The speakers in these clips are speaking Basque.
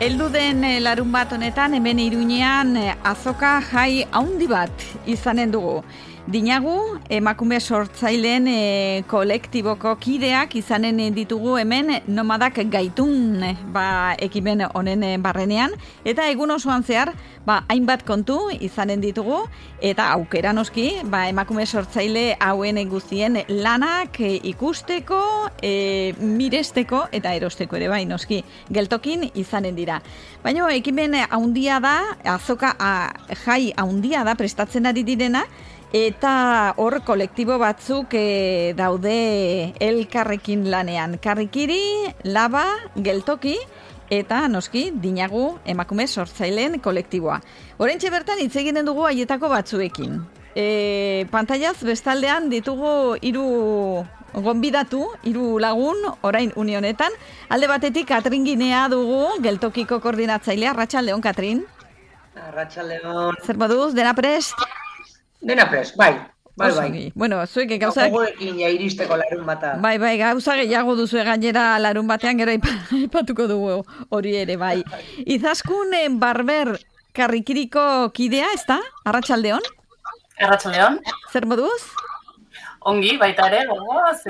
Heldu den larun bat honetan, hemen Iruñean azoka jai haundi bat izanen dugu. Dinagu, emakume sortzaileen kolektiboko kideak izanen ditugu hemen nomadak gaitun ekimen honen barrenean. Eta egun osoan zehar, hainbat kontu izanen ditugu. Eta aukera noski, emakume sortzaile hauen guztien lanak ikusteko, miresteko eta erosteko ere bai noski. Geltokin izanen dira. Baina ekimen haundia da, azoka jai haundia da prestatzen ari direna, eta hor kolektibo batzuk daude elkarrekin lanean. Karrikiri, Laba, Geltoki eta noski Dinagu emakume sortzaileen kolektiboa. Oraintxe bertan hitz egiten dugu haietako batzuekin. Pantailaz bestaldean ditugu 3 gonbidatu, 3 lagun, orain unionetan. Alde batetik Katrin Ginea dugu, Geltokiko koordinatzailea. Arratsaldeon, Katrin. Arratsaldeon. Zer moduz, dena prest? Dena prest, bai. Bueno, zuek gauzak... Gogoekin iristeko larun bata. Bai, gauza gehiago duzu gainera larun batean, gero aipatuko dugu hori ere, bai. Izaskun Barber Karrikiriko kidea, ez da? Arratsaldeon? Arratsaldeon. Zer moduz? Ongi, baita ere, gogoz,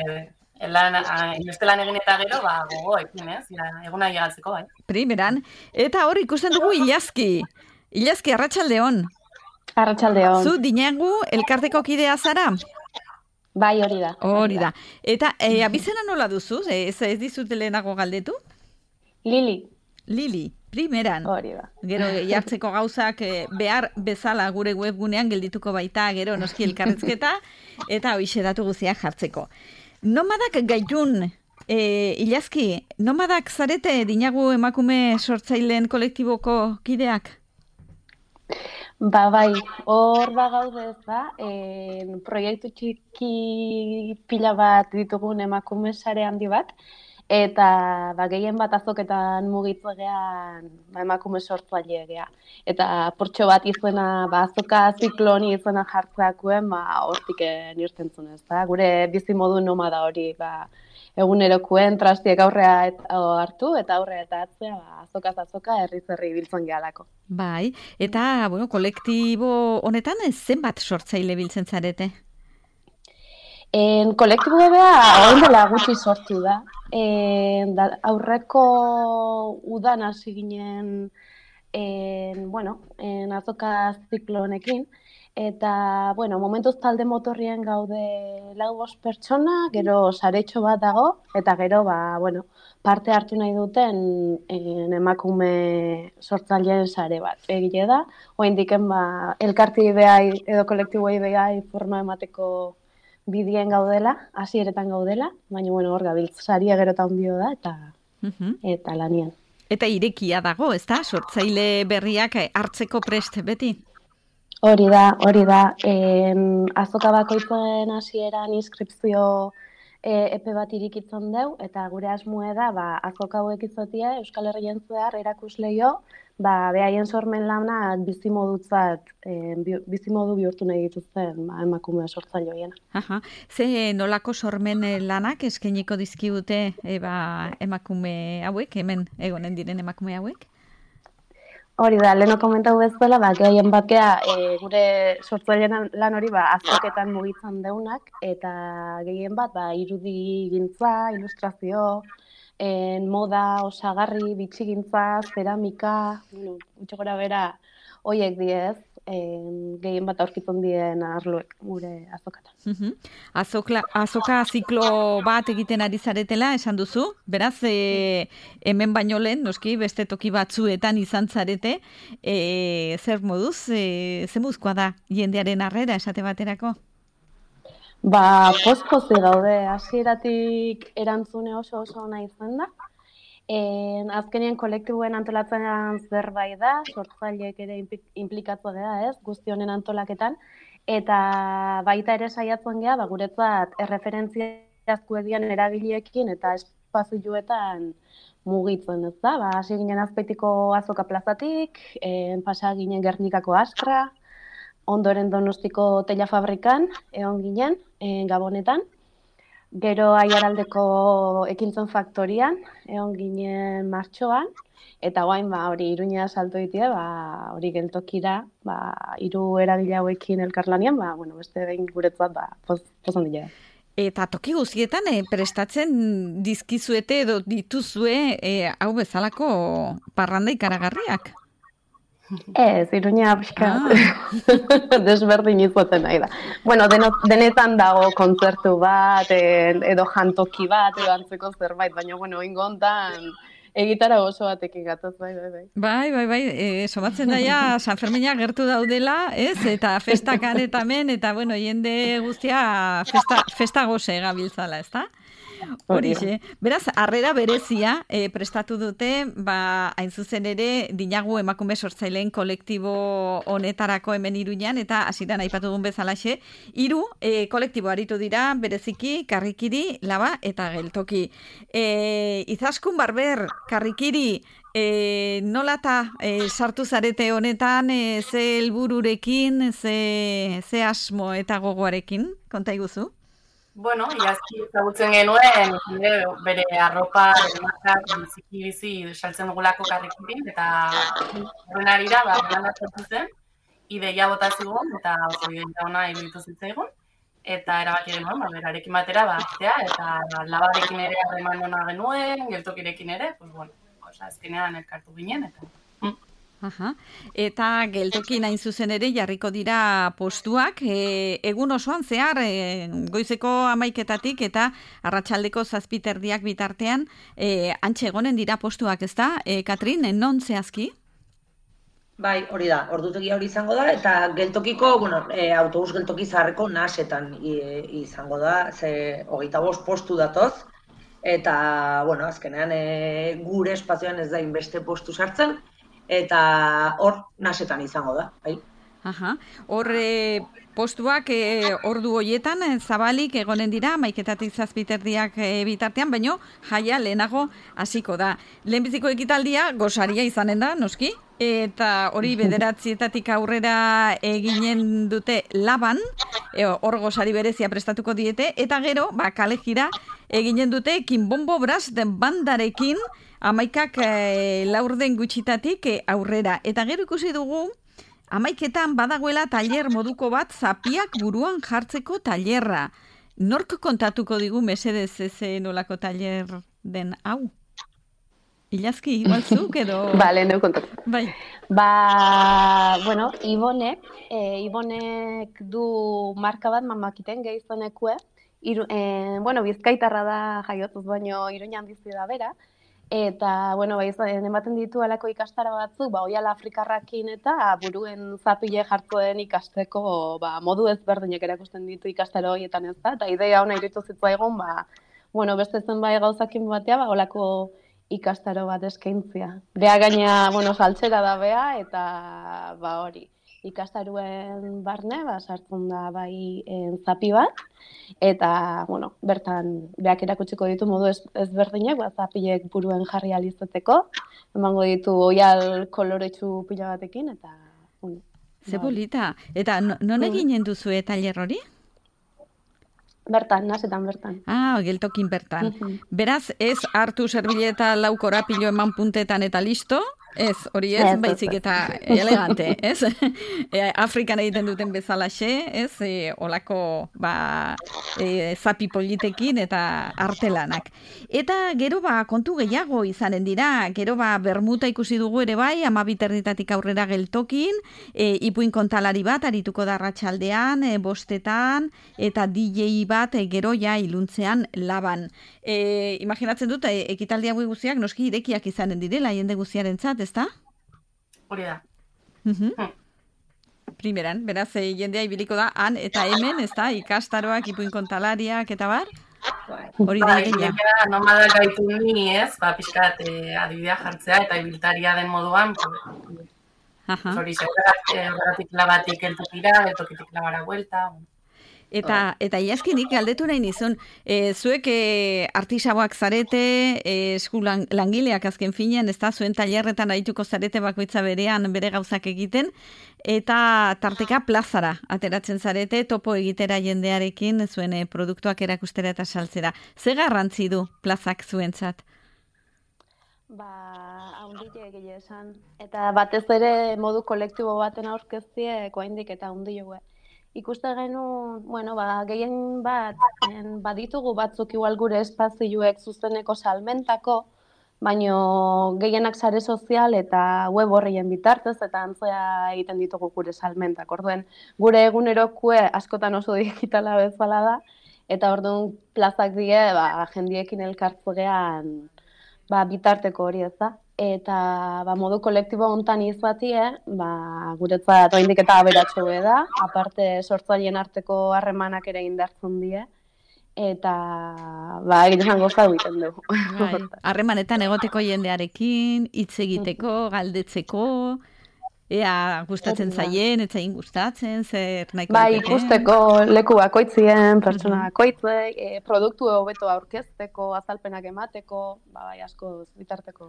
inbeste lan egin eta gero, gogo ekin, eguna llegatzeko, bai. Primeran. Eta hor ikusten dugu Ilazki. Ilazki, arratsaldeon. Arratsaldeon. Zu Dinagu elkarteko kidea zara? Bai, hori da. Hori da. Eta abizena nola duzu? Ez dizute lehenago galdetu? Lili, primeran. Hori da. Gero jartzeko gauzak behar bezala gure webgunean geldituko baita, gero noski elkarrezketa, eta hoixe datu guztiak jartzeko. Nomadak gaitun, Ilazki, nomadak zarete Dinagu emakume sortzaileen kolektiboko kideak? Bai, hor gaude ez da, proiektu txiki pila bat ditugun emakume sare handi bat, eta gehien bat azoketan mugitzegean emakume sortzaile gea. Eta portxo bat izena, azoka zikloni izena jartzeakuen, hortik nirtentzun ez da. Gure bizimodu nomada hori, egunerokuen trastiek aurrea hartu eta aurrea eta atzea azokaz azoka herri biltzen gehalako. Bai, eta kolektibo honetan zenbat sortzaile biltzen zarete? Kolektibo bea orain dela gutxi sortu da. Aurreko udan hasi ginen azoka ziklo honekin. Eta, momentuz talde motorrien gaude 4-5 pertsona, gero saretxo bat dago, eta gero, parte hartu nahi duten emakume sortzaileen sare bat. Egile da, oraindiken elkarti behai edo kolektiboei behai forma emateko bidien gaudela, hasieretan gaudela, baina hor gabiltz, saria gero eta ondio da, eta lanian. Eta irekia dago, ez da? Sortzaile berriak hartzeko prest beti? Hori da. Azoka bakoitzen hasieran inskripzio epe bat irikitzen deu, eta gure asmoe da, azoka hauek izatea Euskal Herrien zehar erakusleio, behaien sormen lana bizimodu bihurtu nahi dituzten emakume sortzaile horiena. Ze nolako sormen lanak eskainiko dizkigute emakume hauek, hemen egonen diren emakume hauek? Hori da, leheno komentau bezala, gehien batkea gure sortzailean lan hori azoketan mugitzen deunak, eta gehien bat irudi gintza, ilustrazio, moda, osagarri, bitxigintza, zeramika, gutxo gora bera, hoiek diez, gehien bat aurkitzen dien arloek gure azokatan. Azoka ziklo bat egiten ari zaretela, esan duzu, beraz, hemen baino lehen, noski, beste toki batzuetan izan zarete, zer moduz, zemuzkoa da jendearen harrera esate baterako? Poz-pozi gaude, hasieratik erantzune oso ona izan da. Azkenien kolektiboen antolatzean zerbait da, sortzaileek ere inplikatua gara guzti honen antolaketan, eta baita ere saiatzen geha, guretzat erreferentziazko edian eragileekin eta espazioetan mugitzen ez da. Hasi ginen Azpeitiko azoka plazatik, pasa ginen Gernikako Askra, ondoren Donostiko teila fabrikan, egon ginen, Gabonetan. Gero Aiaraldeko ekintzen faktorian, egon ginen Martxoan, Eta guain, hori Iruña salto ditia, hori geltokira, 3 eragile hauekin elkarlanean, beste behin guretzat, pozan dira. Eta toki guztietan prestatzen dizkizuete edo dituzue hau bezalako parranda ikaragarriak? Ez, Iruña pixka desberdin izaten nahi da. Bueno, denetan dago kontzertu bat, edo jantoki bat, edo antzeko zerbait, baina, ingo hontan egitara oso batekin gatoz, bai. Bai, somatzen daia San Fermina gertu daudela, ez? Eta festakan eta hemen, eta, jende guztia festa goze gabiltzala, ez da? Horixe. Beraz, harrera berezia prestatu dute, hain zuzen ere, Dinagu emakume sortzaileen kolektibo honetarako hemen Iruñan, eta hasieran aipatu duen bezalaxe, 3 kolektibo aritu dira, bereziki, Karrikiri, Laba eta Geltoki. Izaskun Barber, Karrikiri, nolata sartu zarete honetan, ze helbururekin, ze asmo eta gogoarekin, konta iguzu? Bueno, iazki ezagutzen genuen, bere arropa, markak, bizi saltzen dugulako Karrikirin, eta horren arira, lan hartu zen, ideia bota zigun, eta oso ideia ona iruditu zitzaigun, eta erabaki genuen, berarekin batera, eta Labarekin ere harreman ona genuen, Geltokirekin ere, azkenean elkartu ginen, eta... Eta Geltokin hain zuzen ere jarriko dira postuak, egun osoan zehar, goizeko 11:00 eta arratsaldeko 7:30 bitartean, antxe egonen dira postuak, ez da? Katrin, non zehazki? Bai, hori da, ordutegia hori izango da, eta Geltokiko, autobus Geltoki zaharreko nasetan izango da, ze 25 postu datoz, eta, azkenean gure espazioan ez da inbeste postu sartzen, eta hor nasetan izango da, bai. Hor postuak ordu hoietan zabalik egonen dira, 11:00 bitartean, baino jaia lehenago hasiko da. Lehenbiziko ekitaldia gosaria izanen da, noski, eta hori 9:00 aurrera eginen dute Laban, hor gosari berezia prestatuko diete, eta gero, kale jira eginen dute Kinbombo Brass den bandarekin, 11:00 laurden gutxitatik aurrera. Eta gero ikusi dugu, 11:00 badagoela tailer moduko bat zapiak buruan jartzeko tailerra. Nork kontatuko digu mesedez nolako tailer den hau? Ilazki, igual zuk edo... Bale, neu kontatu. Bai. Ibonek du marka bat mamakiten gehizonekue. Bizkaitarra da jaiotuz, baino Iruñan bizi da bera. Eta, ematen ditu alako ikastara batzuk, oiala afrikarrakin eta buruen zapile jartzen ikasteko, modu ezberdinak erakusten ditu ikastaro horietan ez da, eta ideia hona iruditu zitzaigun, beste zenbait gauzakin batea, olako ikastaro bat eskaintzia. Bea gaina, saltzera da bea, eta, hori, ikastaruen barne, sartzen da zapi bat, eta, bertan, beak erakutsiko ditu modu ezberdinak, zapilek buruen jarri alizateko, emango ditu oial koloretsu pila batekin, eta... Ze polita. Eta non eginen duzue tailer hori? Bertan, nasetan bertan. Geltokin bertan. Beraz, ez hartu serbileta 4 korapilo eman puntetan eta listo, ez, hori ez, baizik eta elegante, ez? Afrikan egiten duten bezalaxe, ez? Olako, zapi politekin eta artelanak. Eta gero kontu gehiago izanen dira, gero bermuta ikusi dugu ere bai, 12:00 aurrera Geltokin, ipuin kontalari bat arituko da arratsaldean, 5:00 eta DJ bat gero iluntzean Laban. Imaginatzen dut, ekitaldi hauek guztiak noski irekiak izanen direla, jende guztiarentzat, ezta? Hori da. Primeran, beraz, jendea ibiliko da, han eta hemen, ezta, ikastaroak, ipuin kontalariak, eta bar? Hori da egina. Nomada gaitu ni ez, pixkat adibidea jartzea eta ibiltaria den moduan, hori zergatik Labatik Geltokira, Geltokitik Labara buelta. Eta iazkinik galdetu nahi nizun, zuek artisaboak zarete, esku langileak azken finean, ez da, zuen tailerretan arituko zarete bakoitza berean bere gauzak egiten, eta tarteka plazara ateratzen zarete, topo egitera jendearekin, zuen produktuak erakustera eta saltzera. Ze garrantzi du plazak zuentzat? Haundile egia esan. Eta batez ere modu kolektibo baten aurkeztie, oraindik eta haundile. Ikuste genuen, gehien baditugu batzuk igual gure espazioek zuzeneko salmentako, baino gehienak sare sozial eta web horrien bitartez eta antzea egiten ditugu gure salmentak. Orduen, gure egunerokue askotan oso digitala bezala da, eta orduan plazak die, jendiekin elkartzegean bitarteko hori ez da. Eta modu kolektibo hontan izatie, guretzat oraindik eta aberatsu da, aparte sortzaileen arteko harremanak ere indartzen die. Eta egiten gozatu egiten dugu. Harremanetan egoteko jendearekin, hitz egiteko, galdetzeko, ea gustatzen zaien, ez zaien gustatzen, zer nahiko ikusteko leku bakoitzien, pertsona bakoitzek, produktu hobeto aurkezteko, azalpenak emateko, asko bitarteko.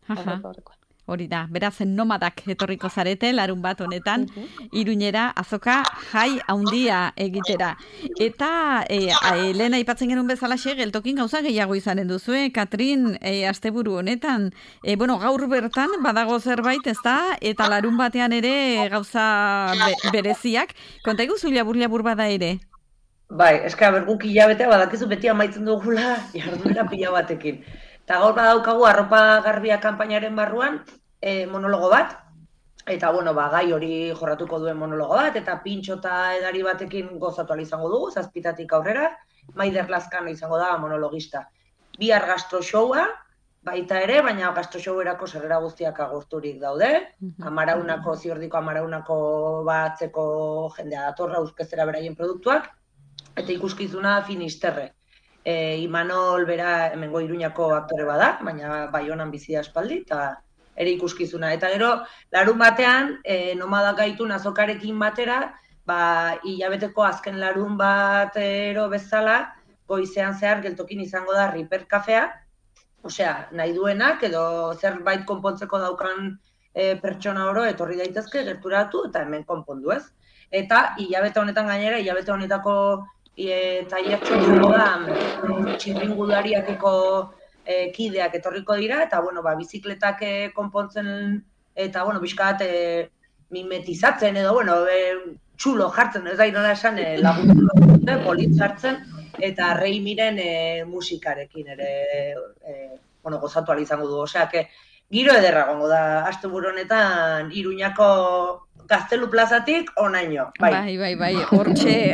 Hori da, beraz nomadak etorriko zarete, larun bat honetan, Iruñera azoka jai haundia egitera. Eta lehen aipatzen genuen bezalaxe, geltokin gauza gehiago izanen duzue, Katrin, asteburu honetan. Gaur bertan, badago zerbait, ez da, eta larun batean ere gauza bereziak. Konta iguzu labur bada ere? Bai, eska berguk hilabetea, badakizu beti amaitzen dugula, jarduera pila batekin. Eta gaur badaukagu arropa garbia kanpainaren barruan, monologo bat, eta gai hori jorratuko duen monologo bat, eta pintxo eta edari batekin gozatu izango dugu, 7 aurrera, Maider Lazkano izango da monologista. Bihar gastro showa, baita ere, baina gastro showerako sarrera guztiak agorturik daude, Amaraunako, Ziordiko Amaraunako batzeko jendea datorra aurkeztera beraien produktuak, eta ikuskizuna Finisterre. Imanol bera hemengo Iruñako aktore bada, baina Baionan bizi da aspaldi, eta ere ikuskizuna. Eta gero, larun batean, nomadak gaitun azokarekin batera, hilabeteko azken larun batero bezala, goizean zehar geltokin izango da Riper kafea, osea, nahi duenak, edo zerbait konpontzeko daukan pertsona oro, etorri daitezke, gerturatu, eta hemen konpondu ez. Eta hilabete honetan gainera, hilabete honetako tailertxo izango da txirringulariakeko kideak etorriko dira, eta, bizikletak konpontzen, eta, bizkat mimetizatzen, edo, txulo jartzen, ez da inola esan, laguntzen, polit jartzen, eta Reimiren musikarekin ere, gozatu izango du. Osea, giro ederra gongo da, asteburu honetan, Iruñako Gaztelu plazatik onaino. Bai. Hortxe,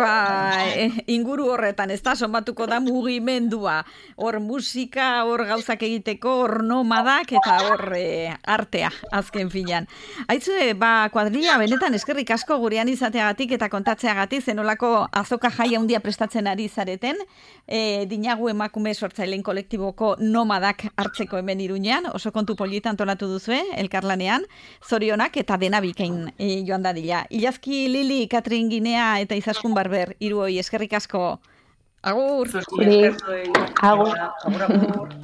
inguru horretan, ez da, sonbatuko da mugimendua. Hor musika, hor gauzak egiteko, hor nomadak, eta hor artea, azken finan. Aitzue, kuadrilla, benetan eskerrik asko gurean izateagatik eta kontatzeagatik, zenolako azoka jai handia prestatzen ari zareten, dinagu emakume sortzaileen kolektiboko nomadak hartzeko hemen Iruñean, oso kontu politan antolatu duzue, elkarlanean, zorionak eta dena bikain joan dadila. Ilazki Lili, Katrin Ginea eta Izaskun Barber, hiruoi eskerrik asko. Agur! Agur!